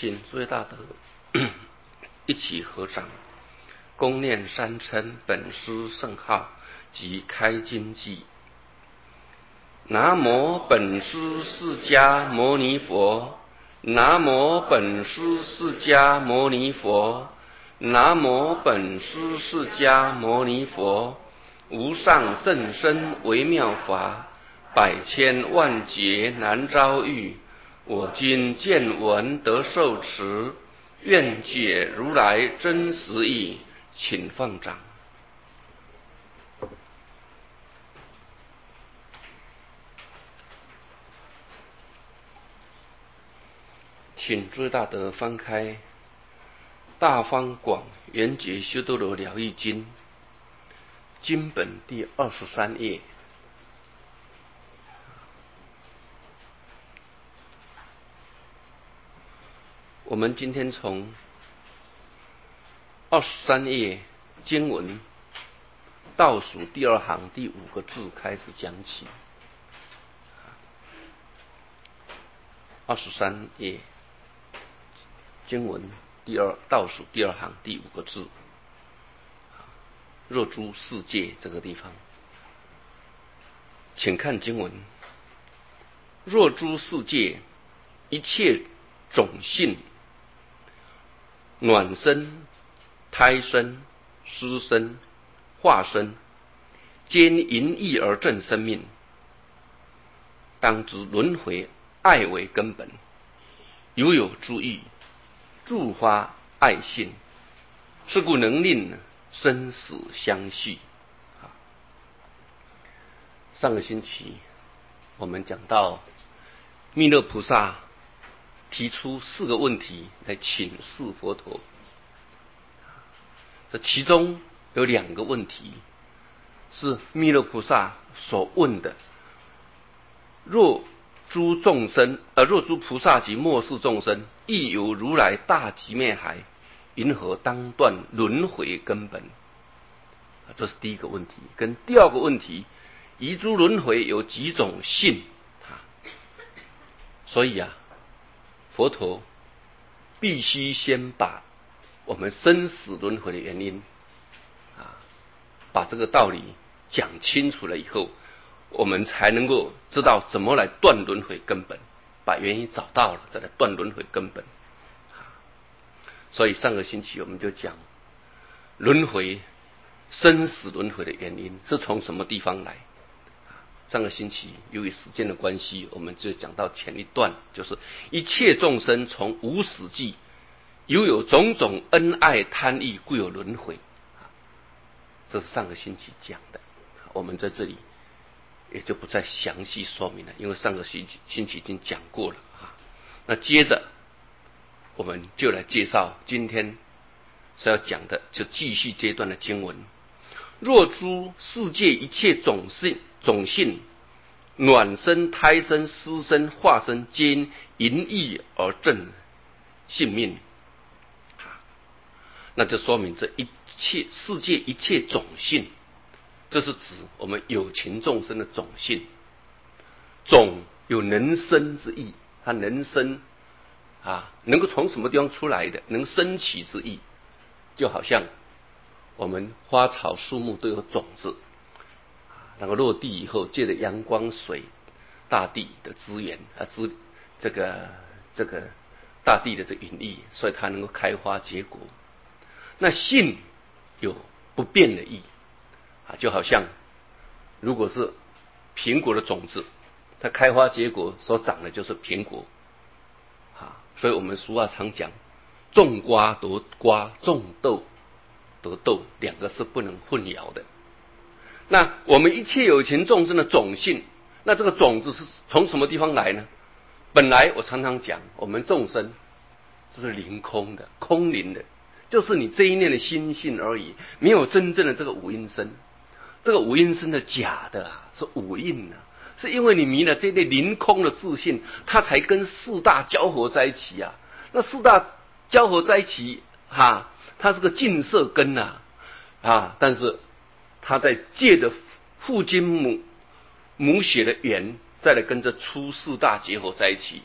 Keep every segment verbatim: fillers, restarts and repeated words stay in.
请诸位大德一起合掌，恭念三称本师圣号及开经偈。南无本师释迦牟尼佛，南无本师释迦牟尼佛，南无本师释迦牟尼佛。无上甚深微妙法，百千万劫难遭遇。我今见闻得受持，愿解如来真实义。请放掌。请诸位大德翻开《大方广圆觉修多罗疗愈经》经本第二十三页。我们今天从二十三页经文倒数第二行第五个字开始讲起。二十三页经文第二倒数第二行第五个字，若诸世界这个地方，请看经文：若诸世界一切种性，卵生、胎生、湿生、化生，皆因意而正生命。当知轮回爱为根本，犹有诸欲，助发爱性，是故能令生死相续。上个星期我们讲到弥勒菩萨提出四个问题来请示佛陀，这其中有两个问题是弥勒菩萨所问的：若诸众生，呃，若诸菩萨及末世众生，亦有如来大寂灭海，云何当断轮回根本？这是第一个问题。跟第二个问题，遗诸轮回有几种性？所以啊，佛陀必须先把我们生死轮回的原因啊，把这个道理讲清楚了以后，我们才能够知道怎么来断轮回根本。把原因找到了，再来断轮回根本。所以上个星期我们就讲轮回生死轮回的原因是从什么地方来。上个星期由于时间的关系，我们就讲到前一段，就是一切众生从无始际犹有种种恩爱贪欲，故有轮回。这是上个星期讲的，我们在这里也就不再详细说明了，因为上个星期星期已经讲过了啊。那接着我们就来介绍今天所要讲的，就继续这段的经文：若诸世界一切种性种性，卵生、胎生、湿生、化生，皆因意而正性命。那就说明这一切世界一切种性，这是指我们有情众生的种性。种有能生之意，它能生啊，能够从什么地方出来的，能升起之意。就好像我们花草树木都有种子，然后落地以后，借着阳光、水、大地的资源啊，资这个这个大地的这引力，所以它能够开花结果。那性有不变的意啊，就好像如果是苹果的种子，它开花结果所长的就是苹果啊。所以我们俗话常讲，种瓜得瓜，种豆得豆，两个是不能混淆的。那我们一切有情众生的种性，那这个种子是从什么地方来呢？本来我常常讲，我们众生这是凌空的，空灵的，就是你这一念的心性而已，没有真正的这个五阴身。这个五阴身的假的啊，是五蕴啊，是因为你迷了这类凌空的自信，它才跟四大交合在一起啊。那四大交合在一起哈、啊，它是个净色根呐 啊, 啊，但是它在借着父精母母血的缘，再来跟着出四大结合在一起，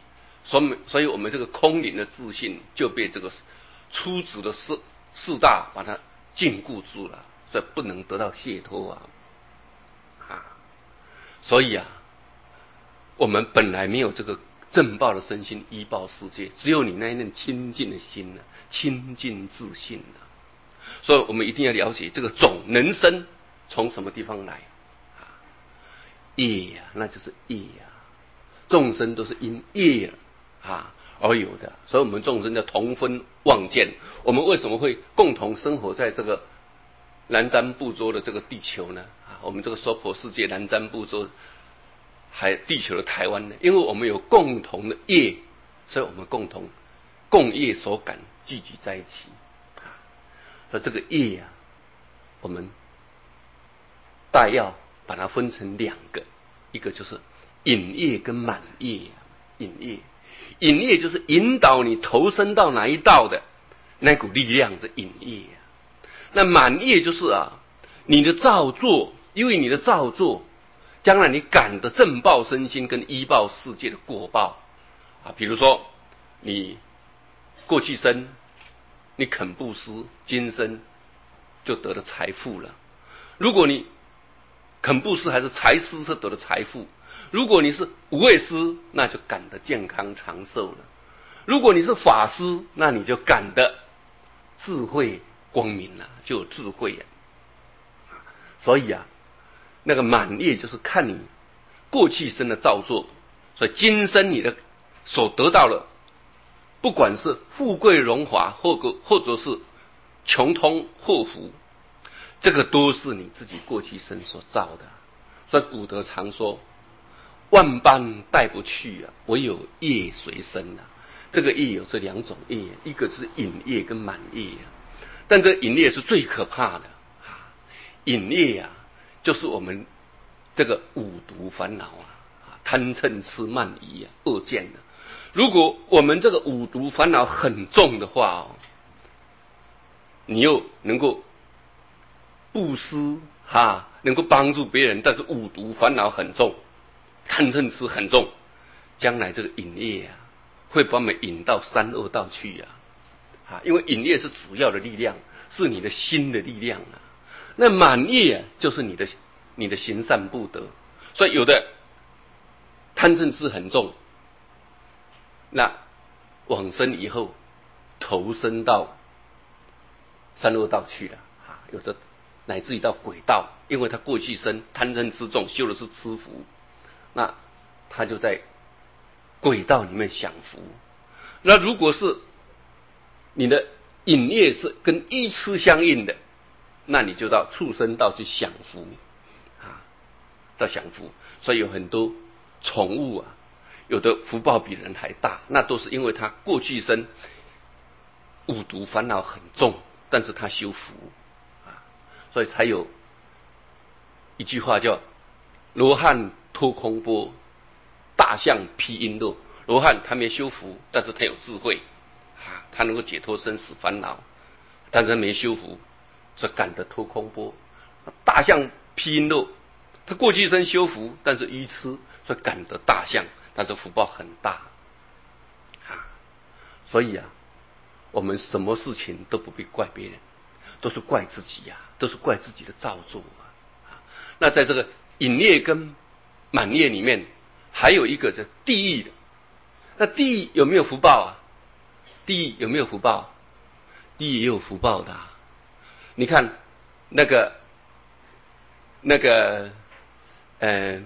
所以所以我们这个空灵的自信就被这个初子的四四大把它禁锢住了，所以不能得到解脱啊啊！所以啊，我们本来没有这个正报的身心依报世界，只有你那一念清净的心呢、啊，清净自信啊。所以我们一定要了解这个种能生从什么地方来啊？业呀、啊，那就是业呀、啊。众生都是因业啊而有的，所以我们众生叫同分望见。我们为什么会共同生活在这个南瞻部洲的这个地球呢？啊，我们这个娑婆世界南瞻部洲还地球的台湾呢？因为我们有共同的业，所以我们共同共业所感聚集在一起啊。所以这个业啊，我们大要把它分成两个，一个就是引业跟满业。引业，引业就是引导你投身到哪一道的那股力量，是引业啊。那满业就是啊，你的造作，因为你的造作，将来你感的正报身心跟依报世界的果报啊。比如说，你过去生你肯布施，今生就得了财富了。如果你肯布施还是财施，是得了财富。如果你是无畏施，那就感得健康长寿了。如果你是法施，那你就感得智慧光明了，就有智慧了。所以啊，那个满业就是看你过去生的造作，所以今生你的所得到了，不管是富贵荣华，或者或者是穷通祸福，这个都是你自己过去生所造的。所以古德常说，万般带不去啊，唯有业随身啊。这个业有这两种业，一个是引业跟满业啊。但这引业是最可怕的啊！引业啊，就是我们这个五毒烦恼啊，贪嗔痴慢疑啊，恶见啊。如果我们这个五毒烦恼很重的话哦，你又能够布施哈，能够帮助别人，但是五毒烦恼很重，贪嗔痴很重，将来这个引业啊，会把我们引到三恶道去啊！啊，因为引业是主要的力量，是你的心的力量啊。那满业啊，就是你的你的行善不得，所以有的贪嗔痴很重，那往生以后投身到三恶道去了啊，有的乃至于到鬼道，因为他过去生贪嗔痴重，修的是痴福，那他就在鬼道里面享福。那如果是你的引业是跟愚痴相应的，那你就到畜生道去享福啊，到享福。所以有很多宠物啊，有的福报比人还大，那都是因为他过去生五毒烦恼很重，但是他修福啊，所以才有一句话叫罗汉脱空波，大象披璎珞。罗汉他没修福，但是他有智慧啊，他能够解脱生死烦恼，但是没修福，所以感得脱空波。大象披璎珞，他过去生修福，但是愚痴，所以感得大象，但是福报很大啊。所以啊，我们什么事情都不必怪别人，都是怪自己呀、啊，都是怪自己的造作啊。那在这个引业跟满业里面，还有一个是地狱的。那地狱有没有福报啊？地狱有没有福报？地狱也有福报的、啊。你看那个那个呃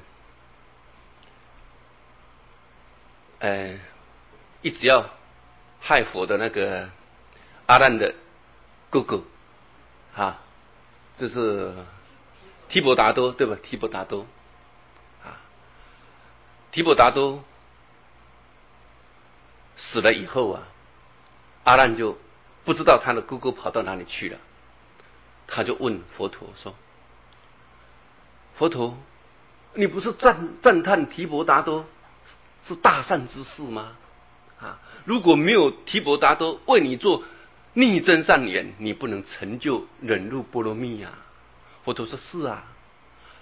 呃，一直要害佛的那个阿难的哥哥啊，这是提婆达多对吧？提婆达多啊，提婆达多死了以后啊，阿难就不知道他的哥哥跑到哪里去了，他就问佛陀说：“佛陀，你不是赞赞叹提婆达多是大善之士吗？啊，如果没有提婆达多为你做逆增善缘，你不能成就忍辱波罗蜜啊。”佛陀说：“是啊。”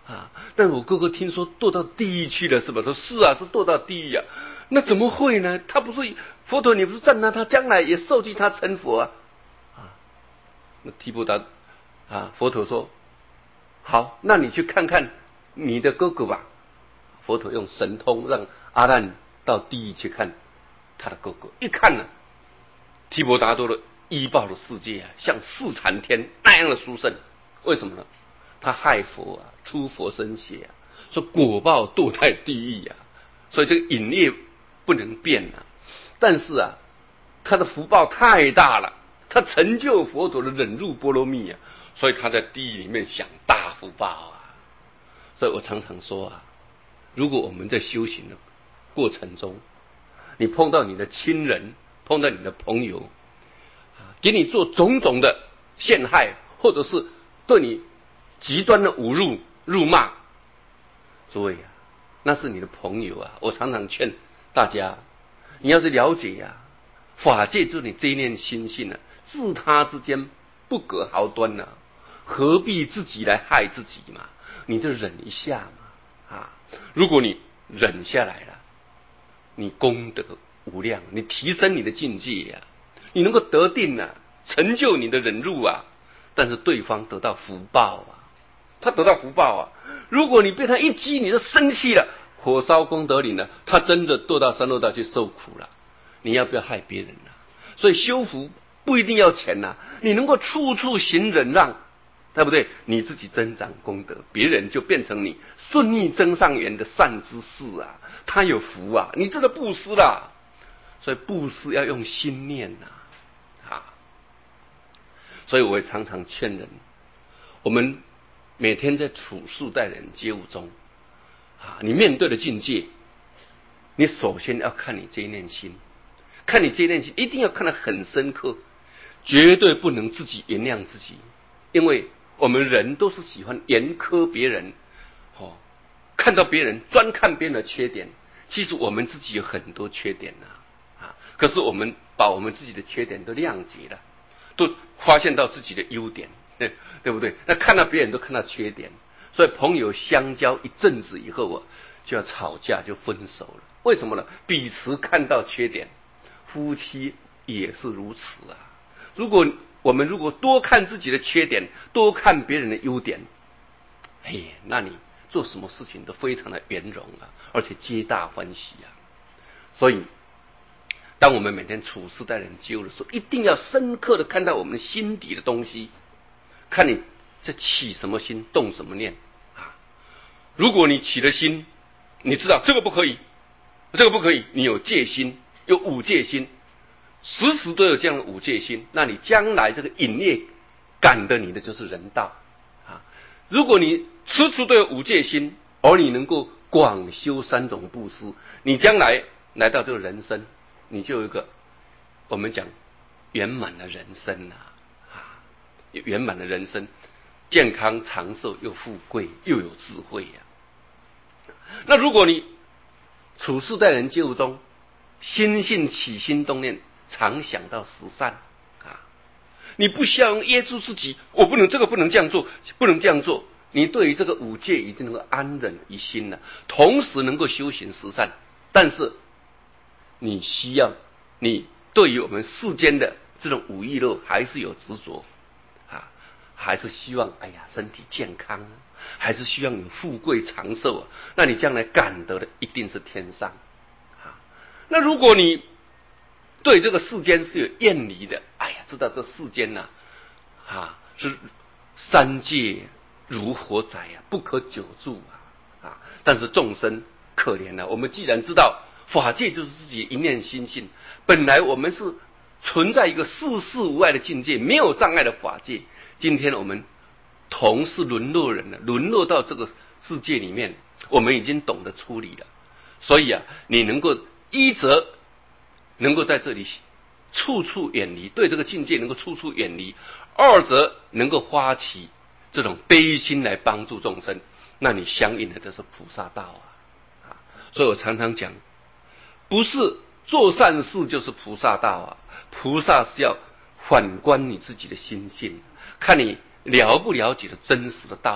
啊，但我哥哥听说堕到地狱去了，是吧？说是啊，是堕到地狱啊。那怎么会呢？他不是佛陀，你不是赞他，他将来也受记他成佛啊。啊，那提婆达啊，佛陀说好，那你去看看你的哥哥吧。佛陀用神通让阿难到地狱去看他的哥哥，一看呢，提婆达多的医报的世界啊，像四禅天那样的殊胜。为什么呢？他害佛啊，出佛身血啊，说果报堕在地狱啊，所以这个引业不能变啊。但是啊，他的福报太大了，他成就佛陀的忍辱波罗蜜啊，所以他在地狱里面享大福报啊。所以我常常说啊，如果我们在修行的过程中，你碰到你的亲人，碰到你的朋友，给你做种种的陷害，或者是对你极端的侮辱、辱骂，诸位啊，那是你的朋友啊。我常常劝大家，你要是了解呀、啊，法界就是你这一念心性啊，自他之间不隔毫端呐、啊，何必自己来害自己嘛？你就忍一下嘛，啊，如果你忍下来了，你功德无量，你提升你的境界呀、啊，你能够得定啊，成就你的忍辱啊，但是对方得到福报啊，他得到福报啊。如果你被他一激，你就生气了，火烧功德林了，他真的堕到三恶道去受苦了。你要不要害别人呢、啊？所以修福不一定要钱呐、啊，你能够处处行忍让，对不对？你自己增长功德，别人就变成你顺逆增上缘的善知识啊，他有福啊，你真的布施啦。所以布施要用心念呐、啊，啊，所以我也常常劝人，我们每天在处事待人接物中，啊，你面对的境界，你首先要看你这一念心，看你这一念心，一定要看得很深刻，绝对不能自己原谅自己，因为我们人都是喜欢严苛别人，哦，看到别人专看别人的缺点，其实我们自己有很多缺点呐、啊，啊，可是我们把我们自己的缺点都谅解了，都发现到自己的优点，对对不对？那看到别人都看到缺点，所以朋友相交一阵子以后啊，就要吵架，就分手了。为什么呢？彼此看到缺点，夫妻也是如此啊。如果我们如果多看自己的缺点，多看别人的优点，哎，那你做什么事情都非常的圆融啊，而且皆大欢喜啊。所以，当我们每天处事待人接物的时候，一定要深刻的看到我们心底的东西，看你在起什么心，动什么念啊。如果你起了心，你知道这个不可以，这个不可以，你有戒心，有五戒心，时时都有这样的五戒心，那你将来这个引业赶的你的就是人道啊。如果你时时都有五戒心，而你能够广修三种布施，你将来来到这个人生，你就有一个我们讲圆满的人生啊，啊，圆满的人生，健康长寿又富贵又有智慧呀、啊。那如果你处事待人接物中，心性起心动念，常想到十善啊，你不需要约束自己，我不能这个不能这样做，不能这样做。你对于这个五戒已经能够安忍于心了，同时能够修行十善，但是你需要，你对于我们世间的这种五欲乐还是有执着啊，还是希望哎呀身体健康啊，还是希望你富贵长寿啊，那你将来感得的一定是天上啊。那如果你对这个世间是有厌离的，哎呀，知道这世间呐、啊，啊是三界如火宅啊，不可久住啊啊！但是众生可怜了、啊，我们既然知道法界就是自己一念心性，本来我们是存在一个世事无碍的境界，没有障碍的法界。今天我们同是沦落人了，沦落到这个世界里面，我们已经懂得处理了。所以啊，你能够一则能够在这里处处远离，对这个境界能够处处远离；二则能够发起这种悲心来帮助众生，那你相应的这是菩萨道啊！啊，所以我常常讲，不是做善事就是菩萨道啊！菩萨是要反观你自己的心性，看你了不了解的真实的道理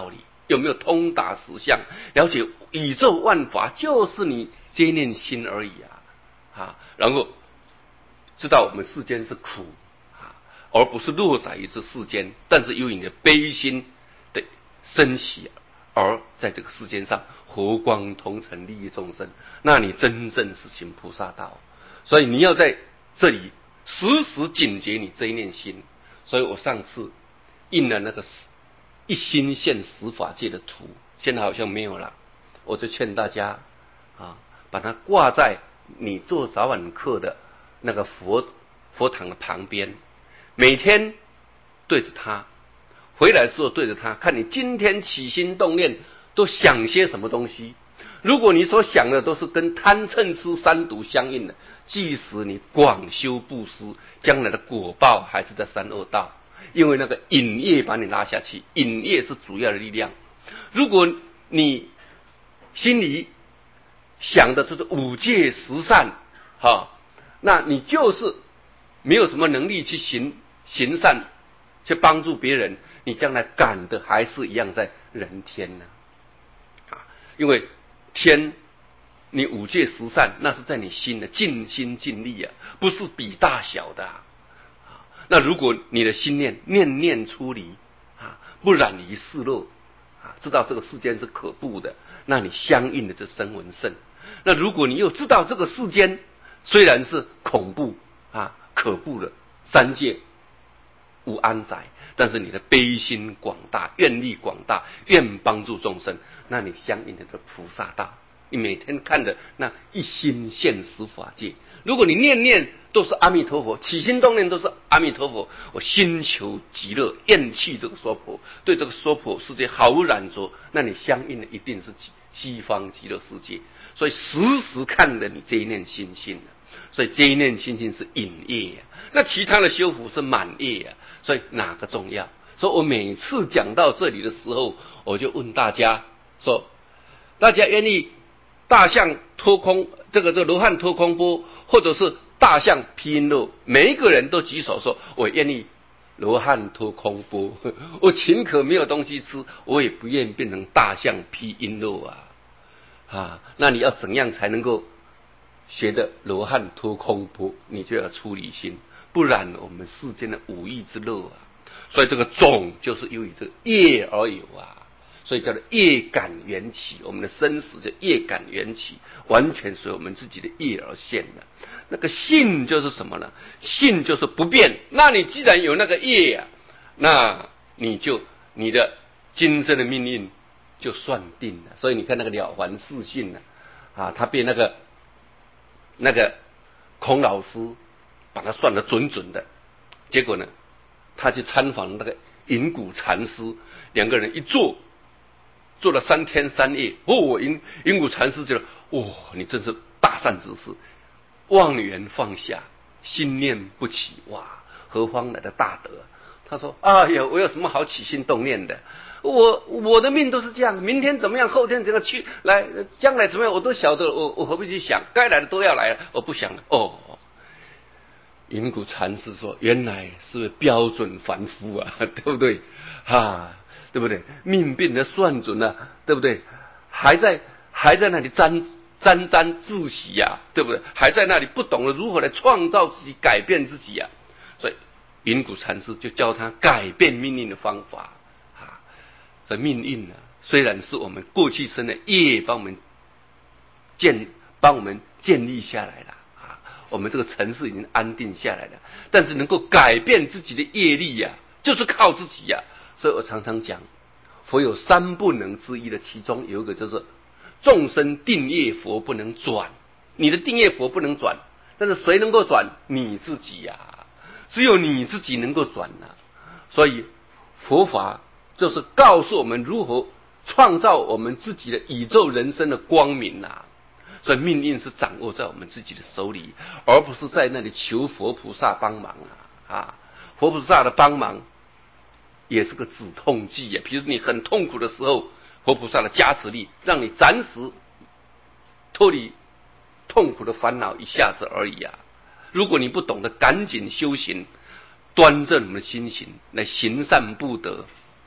有没有通达实相？了解宇宙万法就是你这一念心而已啊！啊，然后知道我们世间是苦啊，而不是落在于这世间，但是由于你的悲心的升起，而在这个世间上和光同尘，利益众生，那你真正是行菩萨道。所以你要在这里时时警觉你这一念心。所以我上次印了那个一心现十法界的图，现在好像没有了，我就劝大家啊，把它挂在你做早晚课的那个佛佛堂的旁边，每天对着它，回来的时候对着它，看你今天起心动念都想些什么东西。如果你所想的都是跟贪嗔痴三毒相应的，即使你广修布施，将来的果报还是在三恶道，因为那个引业把你拉下去，引业是主要的力量。如果你心里想的就是五戒十善，哈，那你就是没有什么能力去行行善，去帮助别人，你将来赶的还是一样在人天呢，啊，因为天，你五戒十善，那是在你心的尽心尽力啊，不是比大小的啊。那如果你的心念念念出离啊，不染于世乐啊，知道这个世间是可怖的，那你相应的就声闻圣。那如果你又知道这个世间虽然是恐怖啊、可怖的三界无安宅，但是你的悲心广大，愿力广大，愿帮助众生，那你相应的这菩萨道，你每天看的那一心现实法界，如果你念念都是阿弥陀佛，起心动念都是阿弥陀佛，我心求极乐，厌弃这个娑婆，对这个娑婆世界毫无染着，那你相应的一定是西方极乐世界。所以时时看着你这一念心性，所以这一念心性是引业呀，那其他的修福是满业呀。所以哪个重要？所以我每次讲到这里的时候，我就问大家说，大家愿意大象脱空，这个这个罗汉脱空波，或者是大象披璎珞，每一个人都举手说，我愿意罗汉脱空波，我宁可没有东西吃，我也不愿意变成大象披璎珞啊！啊，那你要怎样才能够学的罗汉脱空波？你就要出离心，不然我们世间的五欲之乐啊，所以这个种就是由于这个业而有啊。所以叫做业感缘起，我们的生死就业感缘起，完全随我们自己的业而现的。那个性就是什么呢？性就是不变。那你既然有那个业啊，那你就你的今生的命运就算定了。所以你看那个了凡四训呢，啊，他被那个那个孔老师把他算得准准的，结果呢，他去参访那个隐谷禅师，两个人一坐。做了三天三夜，哦，因因谷禅师觉得，哦，你真是大善之士，妄缘放下，心念不起，哇，何方来的大德？他说，哎呀，我有什么好起心动念的？我我的命都是这样，明天怎么样，后天怎么样，去来将来怎么样，我都晓得，我我何必去想？该来的都要来了，我不想了。哦，隐谷禅师说，原来是标准凡夫啊，对不对？啊。对不对？命变得算准了，对不对？还在还在那里沾沾沾自喜呀、啊，对不对？还在那里不懂得如何来创造自己、改变自己呀、啊。所以隐谷禅师就教他改变命运的方法啊。这命运呢、啊，虽然是我们过去生的业帮我们建帮我们建立下来了啊，我们这个城市已经安定下来了，但是能够改变自己的业力呀、啊，就是靠自己呀、啊。所以我常常讲，佛有三不能之一的，其中有一个就是众生定业佛不能转，你的定业佛不能转，但是谁能够转？你自己呀、啊，只有你自己能够转啊。所以佛法就是告诉我们如何创造我们自己的宇宙人生的光明啊。所以命运是掌握在我们自己的手里，而不是在那里求佛菩萨帮忙啊啊！佛菩萨的帮忙也是个止痛剂呀、啊。比如你很痛苦的时候，佛菩萨的加持力让你暂时脱离痛苦的烦恼一下子而已啊。如果你不懂得赶紧修行，端正我们的心行来行善布德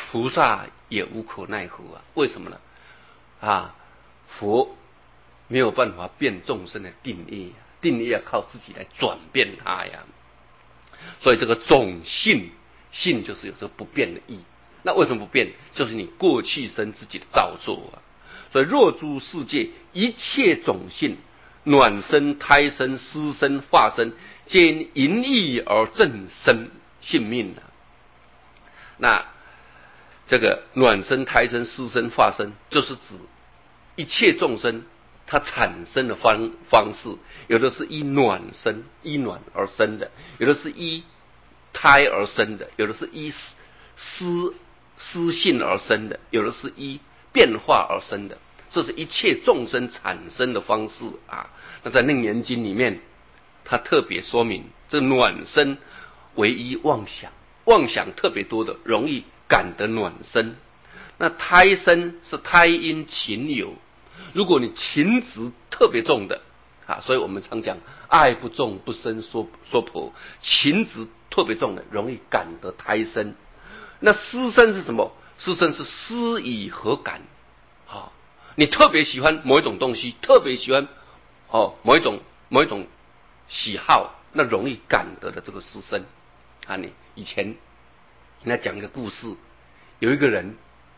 菩萨也无可奈何啊。为什么呢？啊，佛没有办法变众生的定业，定业要靠自己来转变它呀。所以这个种性，性就是有这个不变的义。那为什么不变？就是你过去生自己的造作啊。所以若诸世界一切种性，卵生、胎生、湿生、化生，皆因义而正生性命啊。那这个卵生、胎生、湿生、化生，就是指一切众生它产生的方方式，有的是依卵生，依卵而生的；有的是依胎而生的；有的是依湿湿性而生的；有的是依变化而生的。这是一切众生产生的方式啊。那在《楞严经》里面，它特别说明，这卵生唯一妄想，妄想特别多的，容易感得卵生。那胎生是胎因情有，如果你情执特别重的啊，所以我们常讲爱不重不生说说婆，情执特别重的容易感得胎生。那湿生是什么？湿生是湿以何感？好，你特别喜欢某一种东西，特别喜欢哦某一种某一种喜好，那容易感得的这个湿生啊。你以前人家讲一个故事，有一个人，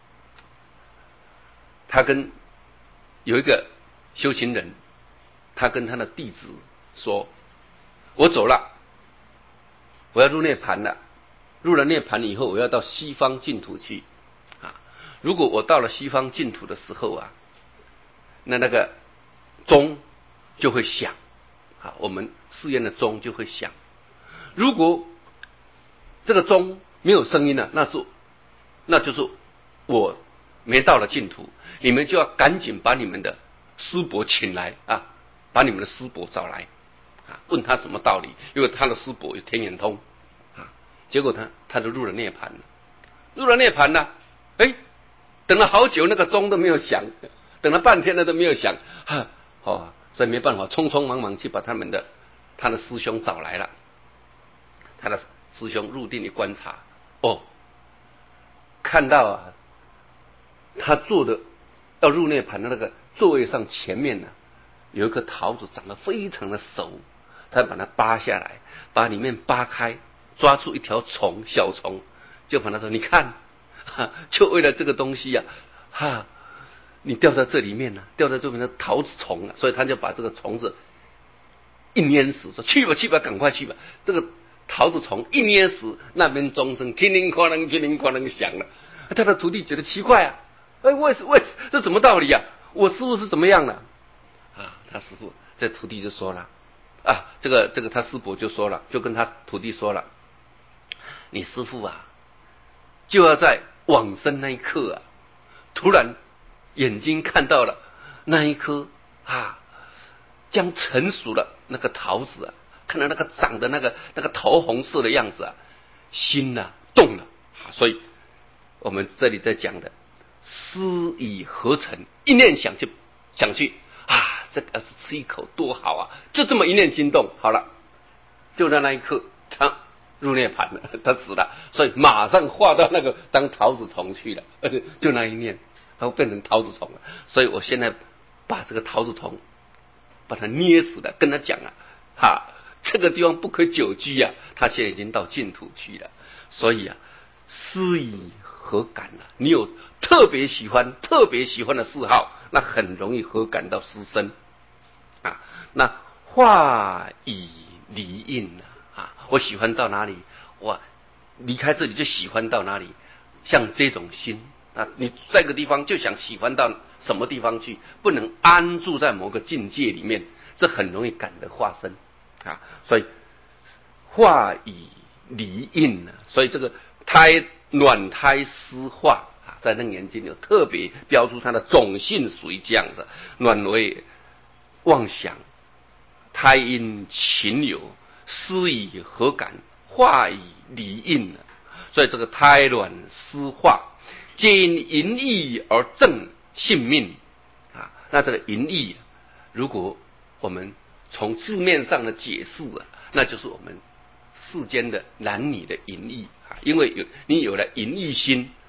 他跟有一个修行人，他跟他的弟子说：“我走了，我要入涅盘了。入了涅盘以后，我要到西方净土去啊。如果我到了西方净土的时候啊，那那个钟就会响啊，我们寺院的钟就会响。如果这个钟没有声音了，那是那就是我没到了净土，你们就要赶紧把你们的师伯请来啊，把你们的师伯找来啊，问他什么道理，因为他的师伯有天眼通啊。结果他他就入了涅盘了，入了涅盘了，哎，等了好久，那个钟都没有响，等了半天了都没有响，哈，哦，所以没办法，匆匆忙忙去把他们的他的师兄找来了。他的师兄入定一观察，哦，看到啊，他坐的要入涅盘的那个座位上前面呢、啊，有一颗桃子长得非常的熟，他把它扒下来，把里面扒开，抓出一条虫，小虫，就把他说：“你看，哈，就为了这个东西呀、啊，哈，你掉在这里面呢、啊，掉在这边的桃子虫啊。”所以他就把这个虫子一捏死，说：“去吧，去吧，赶快去吧。”这个桃子虫一捏死，那边钟声叮铃哐啷、叮铃哐啷响了。他的徒弟觉得奇怪啊，哎，为什为这什么道理啊？我师父是怎么样的啊？他师父这徒弟就说了啊，这个这个他师伯就说了，就跟他徒弟说了，你师父啊，就要在往生那一刻啊，突然眼睛看到了那一颗啊将成熟的那个桃子啊，看到那个长的那个那个桃红色的样子啊，心啊动了啊。所以我们这里在讲的思以合成，一念想去想去啊，这个是吃一口多好啊，就这么一念心动，好了，就在那一刻他入涅盘了，他死了，所以马上化到那个当桃子虫去了，就那一念然后变成桃子虫了。所以我现在把这个桃子虫把他捏死了，跟他讲啊，哈，这个地方不可久居啊，他现在已经到净土去了。所以啊，思以何感啊？你有特别喜欢、特别喜欢的嗜好，那很容易何感到失身啊。那化以离应啊，啊，我喜欢到哪里，我离开这里就喜欢到哪里，像这种心啊，你在个地方就想喜欢到什么地方去，不能安住在某个境界里面，这很容易感得化身啊。所以化以离应啊，所以这个胎卵胎湿化啊，在楞严经有特别标出它的种性属于这样子，卵为妄想，胎因情有，湿以何感，化以离应啊。所以这个胎卵湿化，皆因淫意而正性命啊。那这个淫意，如果我们从字面上的解释啊，那就是我们世间的男女的淫意啊。因为有你有了淫意心，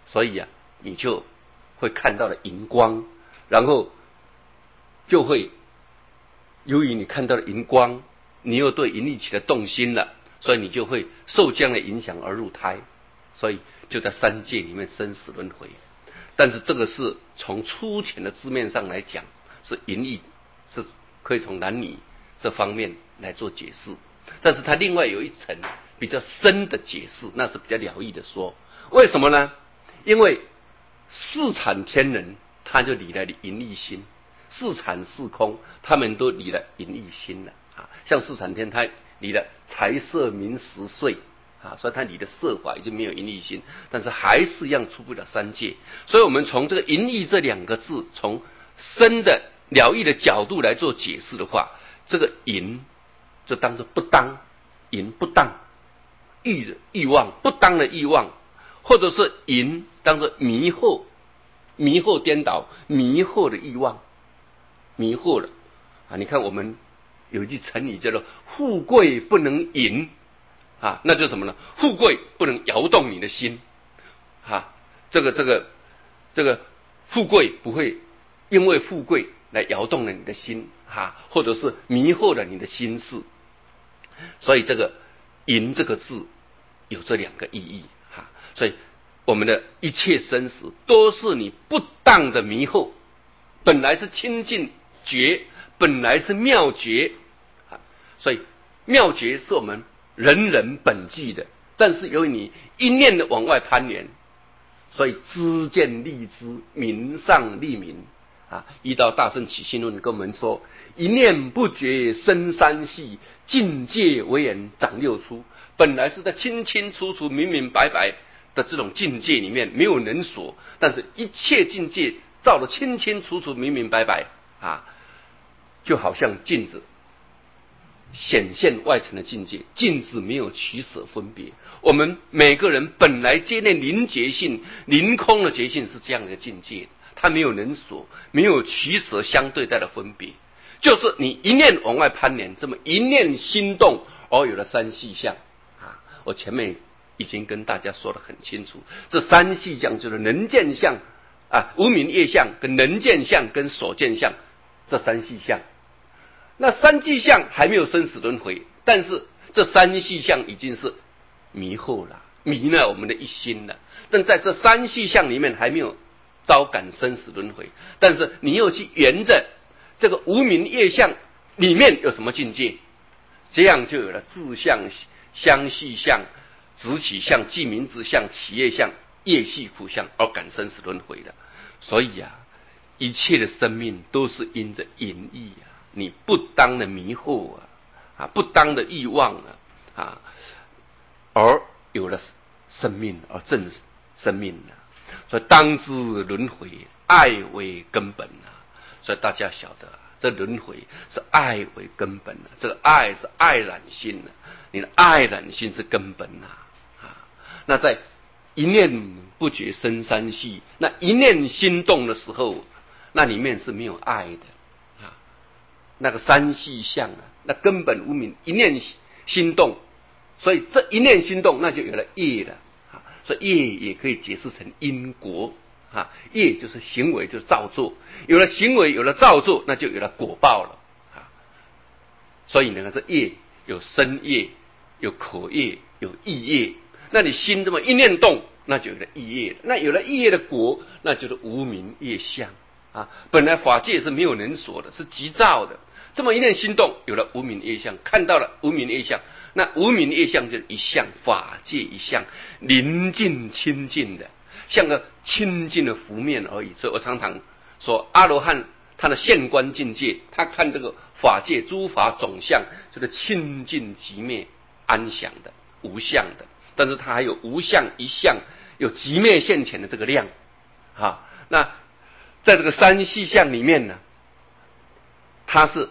所以啊，你就会看到了荧光，然后就会由于你看到了荧光，你又对淫欲起了动心了，所以你就会受这样的影响而入胎，所以就在三界里面生死轮回。但是这个是从粗浅的字面上来讲，是淫欲，是可以从男女这方面来做解释。但是它另外有一层比较深的解释，那是比较了义的说。为什么呢？因为四产天人他就离了淫欲心，四产四空他们都离了淫欲心了啊。像四产天他离了财色名食睡啊，所以他离的色法已经没有淫欲心，但是还是一样出不了三界。所以我们从这个淫欲这两个字，从深的了义的角度来做解释的话，这个淫就当作不当，淫不当，欲的欲望不当的欲望，或者是淫当作迷惑，迷惑颠倒，迷惑的欲望，迷惑了啊！你看我们有一句成语叫做富贵不能淫啊，那就是什么呢？富贵不能摇动你的心啊，这个这个这个富贵不会因为富贵来摇动了你的心啊，或者是迷惑了你的心事。所以这个淫这个字有这两个意义哈，所以我们的一切生死都是你不当的迷惑，本来是清净觉，本来是妙觉啊，所以妙觉是我们人人本具的，但是由于你一念的往外攀援，所以知见立知，明上立明啊。依照大圣起信论跟我们说，一念不觉生三系，境界为人长六出。本来是在清清楚楚明明白白的这种境界里面没有能所，但是一切境界照得清清楚楚明明白白啊，就好像镜子显现外层的境界，镜子没有取舍分别。我们每个人本来接念临觉性、临空的觉性是这样的境界，它没有能所，没有取舍相对待的分别，就是你一念往外攀连，这么一念心动而有了三细相啊。我前面已经跟大家说得很清楚，这三细相就是能见相啊、无明业相跟能见相跟所见相这三细相。那三细相还没有生死轮回，但是这三细相已经是迷惑了，迷了我们的一心了。但在这三细相里面还没有招感生死轮回，但是你又去沿着这个无明业相里面有什么境界，这样就有了自相、相续相、直起相、即名字相、起业相、业系苦相而感生死轮回的。所以啊，一切的生命都是因着淫欲啊，你不当的迷惑啊，啊，不当的欲望啊，啊，而有了生命，而正生命啊。所以当知轮回，爱为根本啊。所以大家晓得，这轮回是爱为根本啊，这个爱是爱染心啊，你的爱染心是根本啊。啊，那在一念不觉生三系，那一念心动的时候，那里面是没有爱的啊。那个三系相啊，那根本无明，一念心动，所以这一念心动，那就有了业了啊。所以业也可以解释成因果啊，业就是行为，就是造作，有了行为，有了造作，那就有了果报了啊。所以呢，这业有身业，有口业，有意业。那你心这么一念动，那就有了意业，那有了意业的果，那就是无明业相啊。本来法界是没有能所的，是即造的，这么一念心动，有了无明业相，看到了无明业相，那无明业相就是一相，法界一相，临近清净的，像个清净的湖面而已。所以我常常说，阿罗汉他的现观境界，他看这个法界诸法总相，就是清净寂灭安详的无相的，但是它还有无相一相，有寂灭现前的这个量啊。那在这个三细相里面呢，它是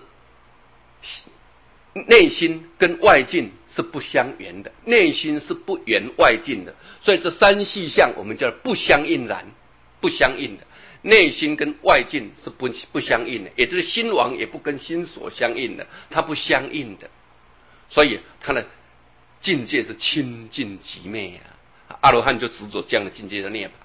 内心跟外境是不相缘的，内心是不缘外境的，所以这三细相我们叫不相应然，不相应的，内心跟外境是不不相应的，也就是心王也不跟心所相应的，它不相应的，所以它的境界是清净寂灭啊。阿罗汉就执着这样的境界的涅槃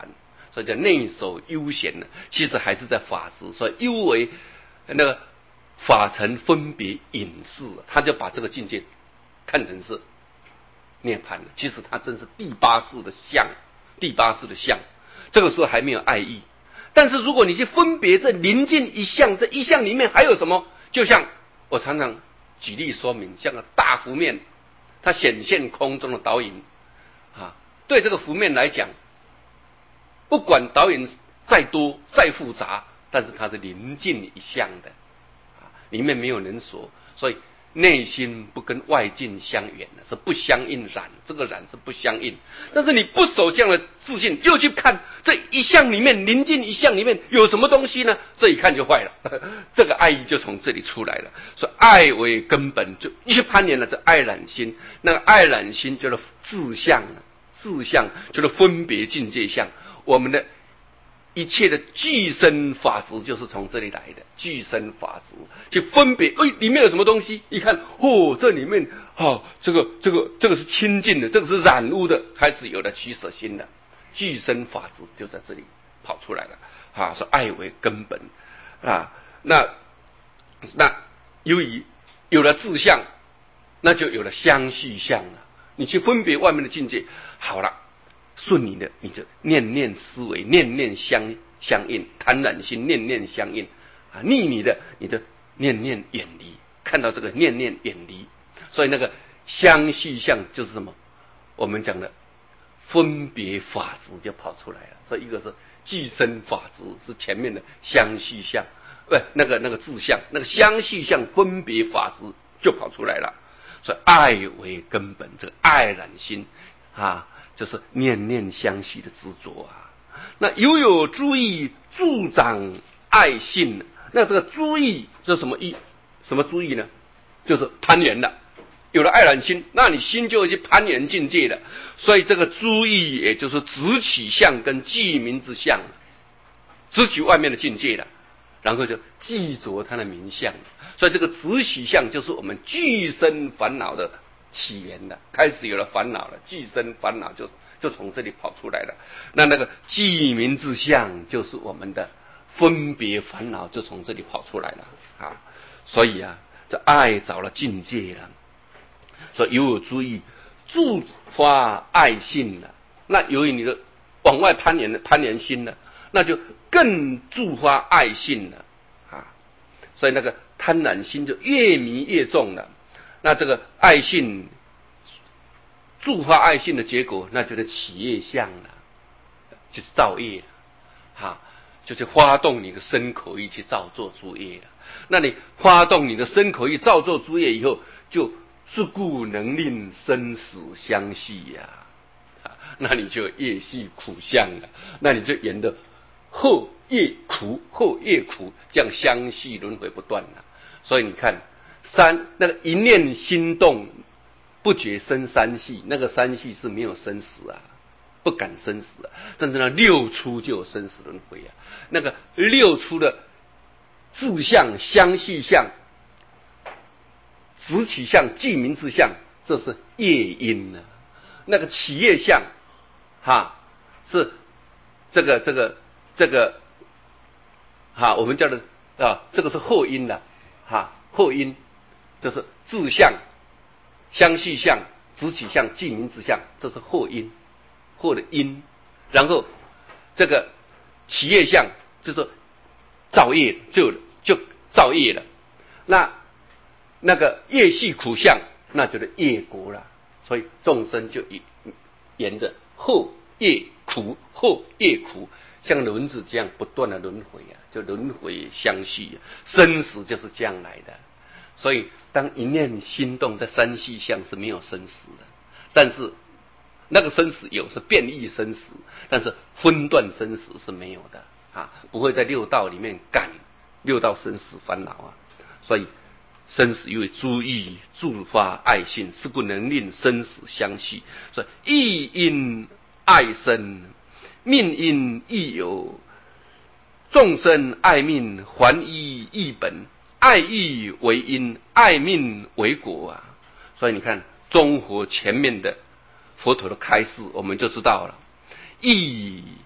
所以叫内守悠闲呢，其实还是在法执，所以悠为那个法尘分别隐士，他就把这个境界看成是涅槃了。其实他真是第八世的相，第八世的相，这个时候还没有爱意。但是如果你去分别这临近一相，这一相里面还有什么？就像我常常举例说明，像个大湖面，它显现空中的导引啊，对这个湖面来讲，不管导引再多再复杂，但是它是临近一相的啊，里面没有人所，所以内心不跟外境相远的，是不相应染，这个染是不相应。但是你不守这样的自信，又去看这一项里面临近一项里面有什么东西呢？这一看就坏了，这个爱意就从这里出来了。所以爱为根本，就一去攀连了这爱染心，那个爱染心就是自相，自相就是分别境界相，我们的一切的具身法执就是从这里来的，具身法执去分别，哎，里面有什么东西？一看，哦，这里面，哦，这个这个这个是清净的，这个是染污的，开始有了取舍心了。具身法执就在这里跑出来了，啊，说爱为根本啊，那那由于有了自相，那就有了相续相了。你去分别外面的境界，好了。顺你的，你就念念思维，念念相相应，贪婪心念念相应啊，逆你的，你就念念远离，看到这个念念远离，所以那个相续相就是什么？我们讲的分别法执就跑出来了。所以一个是具身法执，是前面的相续相，不，那个那个自相，那个相续相分别法执就跑出来了。所以爱为根本，这个爱染心啊。就是念念相续的执着啊，那犹有诸意助长爱性，那这个诸意这什么意？什么诸意呢？就是攀缘的。有了爱染心，那你心就会去攀缘境界的。所以这个诸意也就是执取相跟记名之相，执取外面的境界的，然后就记着它的名相。所以这个执取相就是我们具身烦恼的起源的，开始有了烦恼了，具身烦恼就就从这里跑出来了。那那个记名之相就是我们的分别烦恼，就从这里跑出来了啊。所以啊，这爱找了境界了，所以犹有诸意助发爱性了。那由于你的往外攀岩的攀岩心呢，那就更助发爱性了啊。所以那个贪婪心就越迷越重了。那这个爱性助发爱性的结果，那就是起业相了，就是造业了，哈，就是发动你的身口意去造作诸业了。那你发动你的身口意造作诸业以后，就是故能令生死相续呀、啊，那你就业系苦相了，那你就沿着后业苦后业苦，这样相续轮回不断了。所以你看。三那个一念心动，不觉生三系，那个三系是没有生死啊，不敢生死啊。但是呢，六出就有生死轮回啊。那个六出的自相、相续相、执取相、记名之相，这是业因啊。那个起业相，哈，是这个这个这个，哈，我们叫的啊，这个是后因的，哈，后因。这是自相、相续相、执取相、记名之相，这是后因，后的因。然后这个起业相就是造业，就就造业了。那那个业系苦相，那就是业果了。所以众生就沿着后业苦、后业苦，像轮子这样不断的轮回啊，就轮回相续啊，生死就是这样来的。所以当一念心动，在三系相是没有生死的，但是那个生死有是变异生死，但是分段生死是没有的啊，不会在六道里面感六道生死烦恼啊。所以生死因为诸意助发爱性，是故能令生死相续。所以意因爱生，命因亦有，众生爱命还依义本。爱义为因，爱命为果啊！所以你看，综合前面的佛陀的开示，我们就知道了，意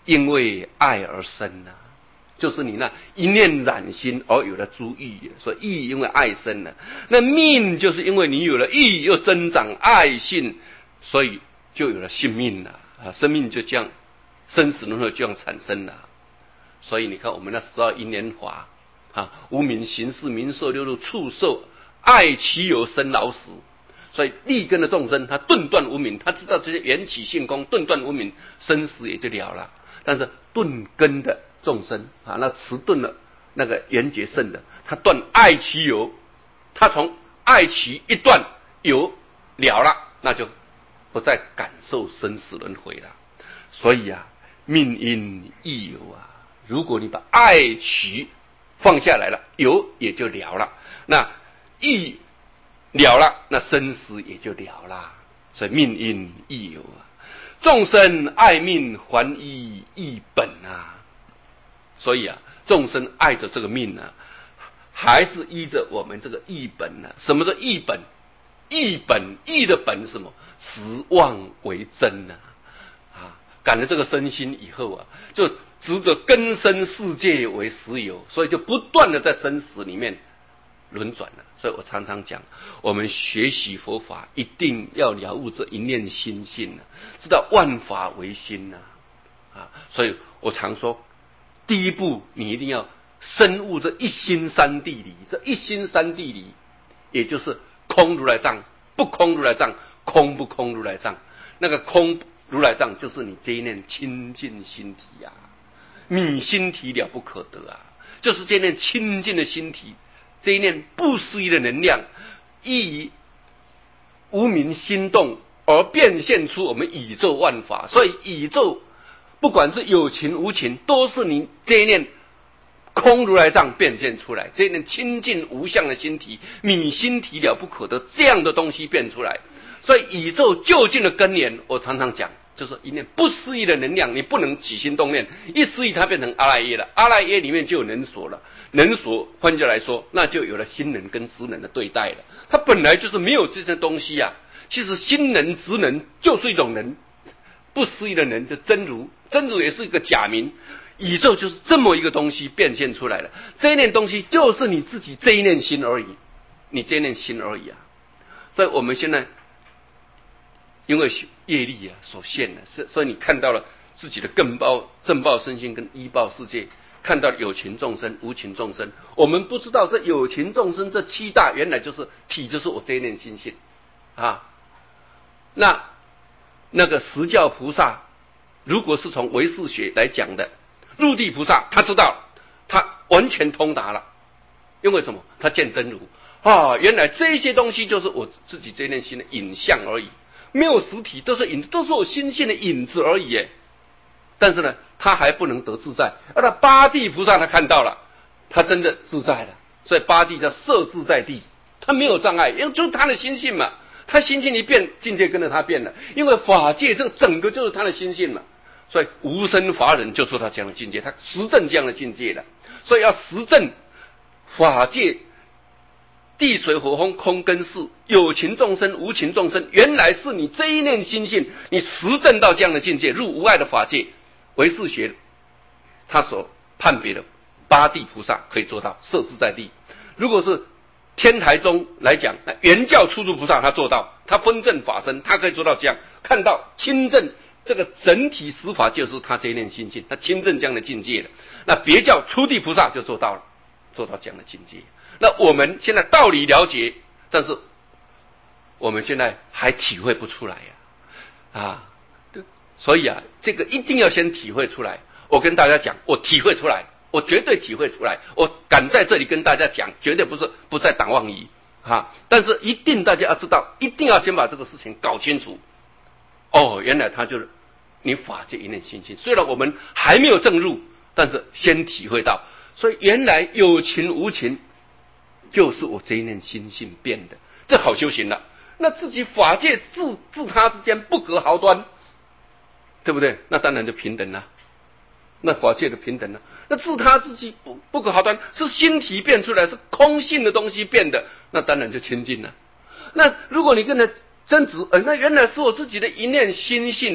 因为爱而生啊，就是你那一念染心而有了诸欲，所以欲因为爱生了。那命就是因为你有了欲，又增长爱性，所以就有了性命了啊，生命就这样，生死轮回就这样产生了。所以你看我们那十二因缘法啊，无名、行识、名色、六路、触受，爱其有生老死。所以立根的众生，他顿断无明，他知道这些缘起性空，顿断无明，生死也就了了。但是顿根的众生啊，那迟钝了那个缘觉圣的，他断爱其有，他从爱其一断有了了，那就不再感受生死轮回了。所以啊，命因亦有啊，如果你把爱取放下来了，有也就了了，那亦了了，那生死也就了了。所以命因亦有啊，众生爱命还依一本啊。所以啊，众生爱着这个命啊，还是依着我们这个义本啊。什么叫义本？义本，义的本是什么？实妄为真啊！啊，感了这个身心以后啊，就执着根生世界为实有，所以就不断的在生死里面轮转了。所以我常常讲，我们学习佛法一定要了悟这一念心性啊，知道万法唯心啊。啊，所以我常说，第一步你一定要深悟这一心三谛理。这一心三谛理，也就是空如来藏，不空如来藏，空不空如来藏。那个空如来藏就是你这一念清净心体啊，你心体了不可得啊，就是这一念清净的心体，这一念不思议的能量，以无明心动而变现出我们宇宙万法。所以宇宙不管是有情无情，都是你这一念空如来藏变现出来，这一念清净无相的心体，你心体了不可得，这样的东西变出来。所以宇宙究竟的根源，我常常讲，就是一念不思议的能量，你不能起心动念，一思议它变成阿赖耶了，阿赖耶里面就有能所了，能所换句来说，那就有了心能跟识能的对待了。它本来就是没有这些东西啊，其实心能识能就是一种能，不思议的能就真如，真如也是一个假名。宇宙就是这么一个东西变现出来了，这一念东西就是你自己这一念心而已，你这一念心而已啊。所以我们现在因为业力啊所限了，所以你看到了自己的更报正报身心跟依报世界，看到有情众生无情众生，我们不知道这有情众生这七大原来就是体，就是我这一念心性啊。那那个十教菩萨，如果是从唯识学来讲的，入地菩萨他知道，他完全通达了，因为什么？他见真如啊，原来这些东西就是我自己这一念心的影像而已，没有实体，都是影，都是我心性的影子而已耶。但是呢，他还不能得自在。而那八地菩萨他看到了，他真的自在了。所以八地叫摄自在地，他没有障碍，因为就是他的心性嘛。他心性一变，境界跟着他变了。因为法界这个整个就是他的心性嘛。所以无生法忍就说他这样的境界，他实证这样的境界了。所以要实证法界地水火风空跟事，有情众生无情众生，原来是你这一念心性，你实证到这样的境界，入无碍的法界。唯识学他所判别的八地菩萨可以做到摄自在地。如果是天台宗来讲，那圆教初住菩萨他做到，他分证法身，他可以做到这样，看到亲证这个整体实法就是他这一念心性，他亲证这样的境界了。那别教初地菩萨就做到了，做到这样的境界。那我们现在道理了解，但是我们现在还体会不出来呀、啊，啊，所以啊，这个一定要先体会出来。我跟大家讲，我体会出来，我绝对体会出来，我敢在这里跟大家讲，绝对不是不在党妄语啊。但是一定大家要知道，一定要先把这个事情搞清楚。哦，原来他就是你法界一念心性，虽然我们还没有证入，但是先体会到，所以原来有情无情就是我这一念心性变的，这好修行了。那自己法界自自他之间不隔毫端，对不对？那当然就平等了，那法界的平等了。那自他自己不不可毫端，是心体变出来，是空性的东西变的，那当然就清净了。那如果你跟他争执，呃，那原来是我自己的一念心性的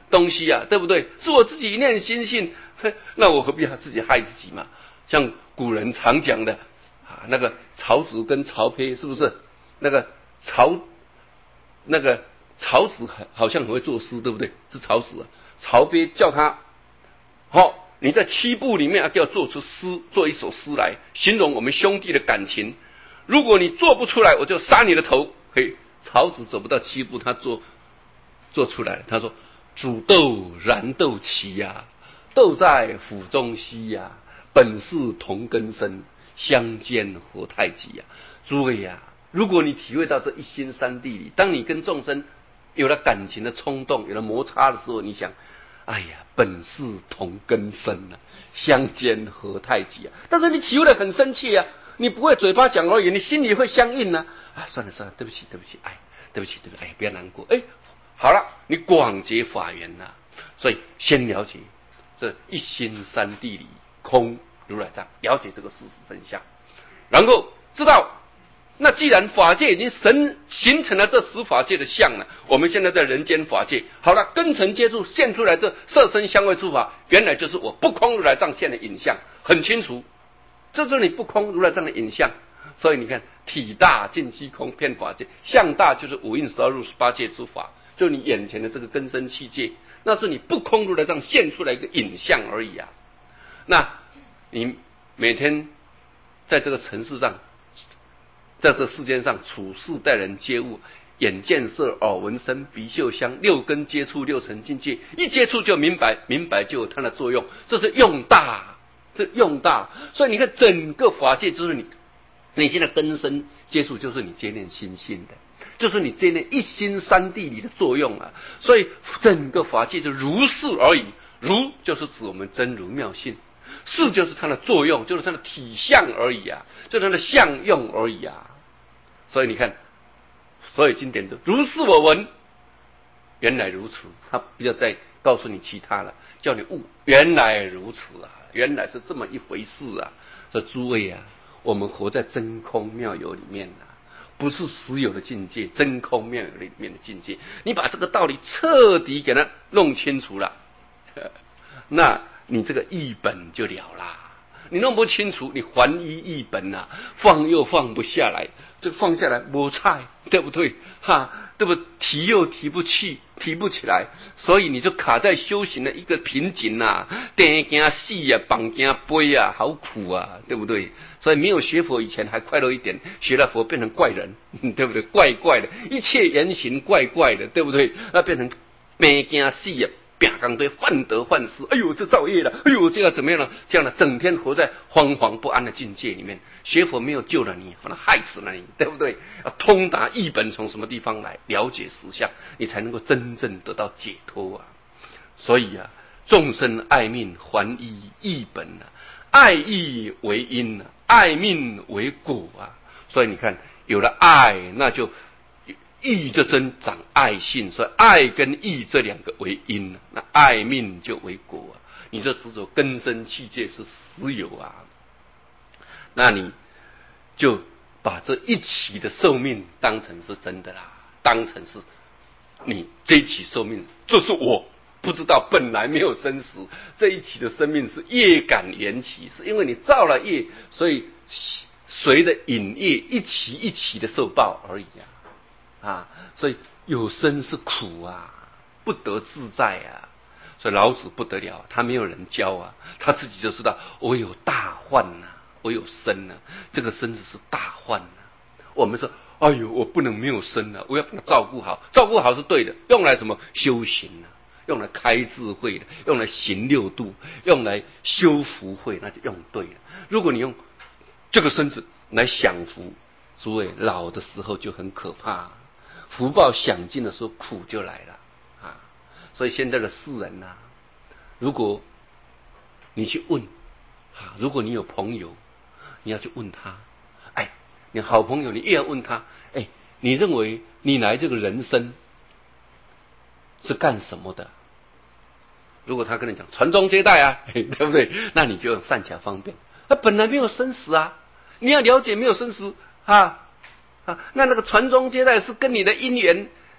东西啊，对不对？是我自己一念心性，那我何必自己害自己嘛？像古人常讲的啊，那个曹植跟曹丕是不是？那个曹那个曹植好像很会作诗，对不对？是曹植啊。曹丕叫他，好、哦，你在七步里面啊，就要做出诗，做一首诗来形容我们兄弟的感情。如果你做不出来，我就杀你的头。嘿，曹植走不到七步，他做做出来了。他说：“煮豆燃豆萁呀，豆在釜中泣呀，本是同根生，相煎何太急呀。”诸位呀、啊，如果你体会到这一心三地里，当你跟众生有了感情的冲动，有了摩擦的时候，你想，哎呀，本是同根生啊，相煎何太急啊！但是你体会得很生气啊，你不会嘴巴讲而已，你心里会相应啊。啊，算了算了，对不起对不起，哎，对不起对不起，哎，不要难过，哎，好了，你广结法缘呐、啊。所以先了解这一心三地里空如来藏，了解这个事实真相，然后知道。那既然法界已经神形成了这十法界的相了，我们现在在人间法界，好了，根尘接触现出来这色身香味触法，原来就是我不空如来藏现的影像，很清楚，这就是你不空如来藏的影像。所以你看，体大尽虚空遍法界，相大就是五蕴十二入十八界之法，就你眼前的这个根身器界，那是你不空如来藏现出来一个影像而已啊。那你每天在这个尘世上，在这世间上处事待人接物，眼见色，耳闻声，鼻嗅香，六根接触六尘境界，一接触就明白，明白就有它的作用，这是用大，这用大。所以你看，整个法界就是你，你现在根身接触就是你接念心性的，就是你接念一心三地里的作用啊。所以整个法界就如是而已，如就是指我们真如妙性。是就是它的作用，就是它的体相而已啊，就是它的相用而已啊。所以你看，所有经典都如是我闻，原来如此。他不要再告诉你其他了，叫你悟，原来如此啊，原来是这么一回事啊。说诸位啊，我们活在真空妙有里面啊，不是实有的境界，真空妙有里面的境界。你把这个道理彻底给它弄清楚了，那你这个译本就了啦。你弄不清楚，你还一译本啊，放又放不下来，这放下来没菜，对不对？哈，对不？提又提不起，提不起来，所以你就卡在修行的一个瓶颈啊，电惊死啊，绑惊背啊，好苦啊，对不对？所以没有学佛以前还快乐一点，学了佛变成怪人，对不对？怪怪的，一切言行怪怪的，对不对？那变成病惊死啊。扁刚堆患得患失，哎呦这造业了，哎呦这样怎么样了？这样的整天活在惶惶不安的境界里面，学佛没有救了你，反而害死了你，对不对？要通达译本从什么地方来，了解实相，你才能够真正得到解脱啊！所以啊，众生爱命还依译本啊，爱义为因啊，爱命为果啊。所以你看，有了爱，那就义就增长爱性，所以爱跟义这两个为因，那爱命就为果啊。你这执着根生器界是实有啊，那你就把这一期的寿命当成是真的啦，当成是你这一期寿命，就是我不知道本来没有生死，这一期的生命是业感缘起，是因为你造了业，所以随着引业一期一期的受报而已啊。啊，所以有生是苦啊，不得自在啊。所以老子不得了，他没有人教啊，他自己就知道我有大患呐、啊，我有生啊，这个身子是大患啊。我们说，哎呦，我不能没有生啊，我要把它照顾好，照顾好是对的，用来什么修行啊，用来开智慧的，用来行六度，用来修福慧，那就用对了。如果你用这个身子来享福，诸位老的时候就很可怕。福报享尽的时候，苦就来了啊！所以现在的世人呐、啊，如果你去问啊，如果你有朋友，你要去问他，哎，你好朋友，你也要问他，哎，你认为你来这个人生是干什么的？如果他跟你讲传宗接代啊，对不对？那你就善巧方便。他本来没有生死啊，你要了解没有生死啊。啊，那那个传宗接代是跟你的因缘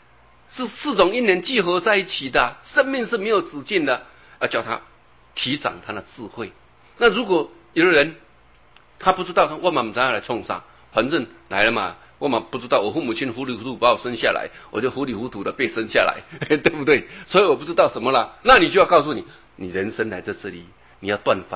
是四种因缘聚合在一起的，生命是没有止境的，要叫他提长他的智慧。那如果有的人他不知道，他我嘛不知道来冲啥，反正来了嘛，我嘛不知道，我父母亲糊里糊涂把我生下来，我就糊里糊涂的被生下来，对不对？所以我不知道什么了。那你就要告诉你，你人生来在这里，你要断烦。